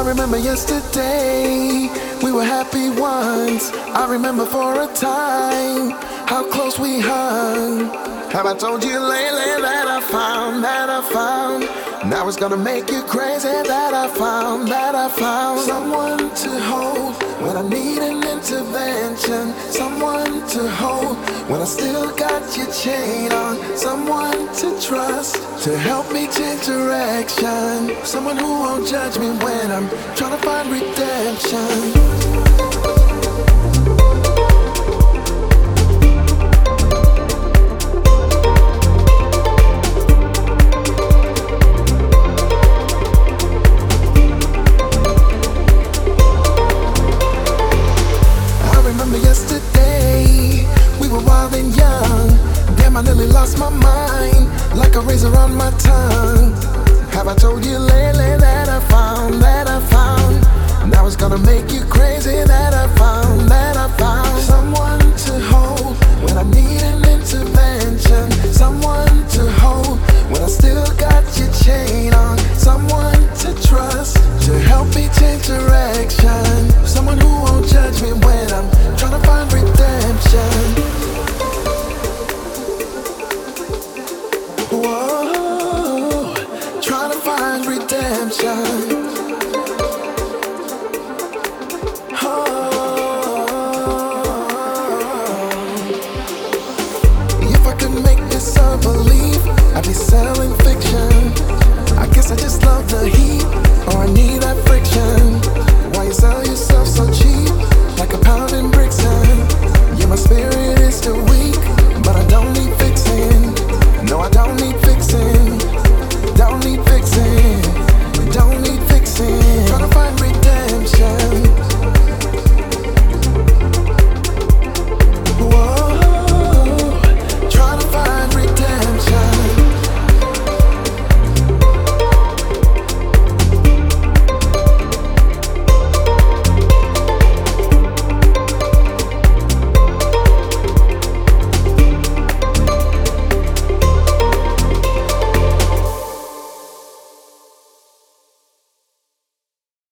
I remember yesterday, we were happy once. I remember for a time, how close we hung. Have I told you lately that I found now it's gonna make you crazy that I found someone to hold when I need an intervention, someone to hold when I still got your chain on, someone to trust to help me change direction, someone who won't judge me when I'm trying to find redemption.